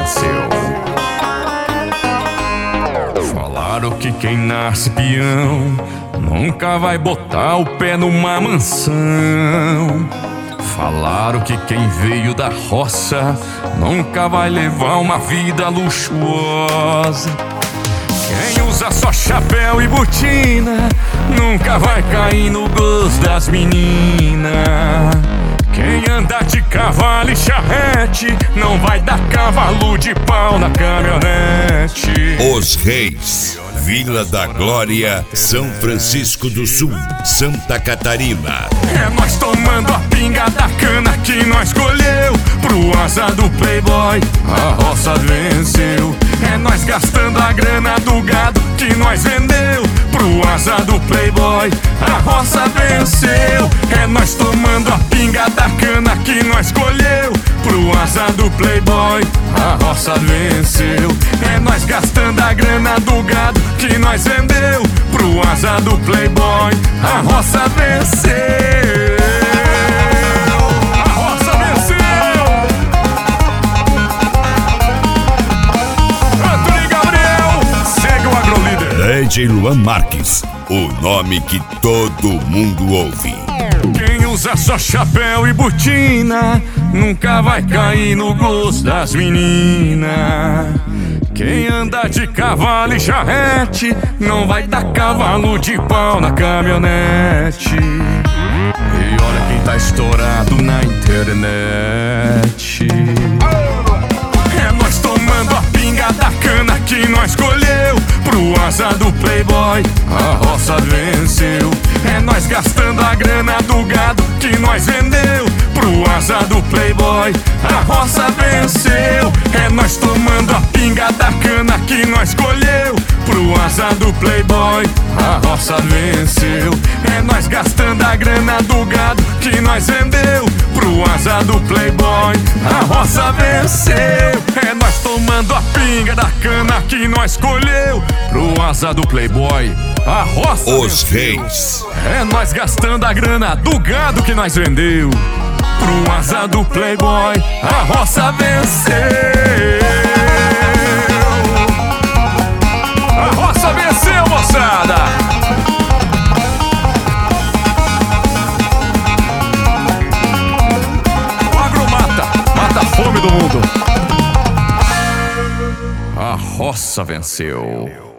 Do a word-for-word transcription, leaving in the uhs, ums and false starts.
venceu. Falaram que quem nasce peão nunca vai botar o pé numa mansão. Falaram que quem veio da roça nunca vai levar uma vida luxuosa. Quem usa só chapéu e botina nunca vai cair no gosto das meninas. Quem anda de cavalo e charrete não vai dar cavalo de pau na caminhonete. Os Reis, Vila da Glória, São Francisco do Sul, Santa Catarina. É nós tomando a pinga da cana que nós colheu. Pro azar do playboy, a roça venceu. É nós gastando a grana do gado que nós vendeu. Pro azar do playboy, a roça venceu. É nós tomando a pinga da cana que nós colheu. Pro azar do playboy, a roça venceu. É nós gastando a grana do gado que nós vendeu. Pro azar do playboy, a roça venceu. A roça venceu. Antônio Gabriel, segue o Agrolíder. D J Luan Marques, o nome que todo mundo ouve. Quem usa só chapéu e botina nunca vai cair no gosto das meninas. Quem anda de cavalo e charrete não vai dar cavalo de pau na caminhonete. E olha quem tá estourado na internet. É nós tomando a pinga da cana que nós colheu. Pro azar do playboy, a roça venceu. É nós gastando a grana do gado que nós vendeu. Pro azar do playboy, a roça venceu. É nós tomando a pinga da cana que nós colheu. Pro azar do playboy, a roça venceu. É nós gastando a grana do gado que nós vendeu. Pro azar do playboy, a roça venceu. É nós tomando a pinga da cana que nós colheu. Pro azar do playboy, a roça Os venceu. Reis. É nós gastando a grana do gado que nós vendeu. Pro azar do playboy, a roça venceu. A roça venceu, moçada. O agro mata, mata a fome do mundo. A roça venceu.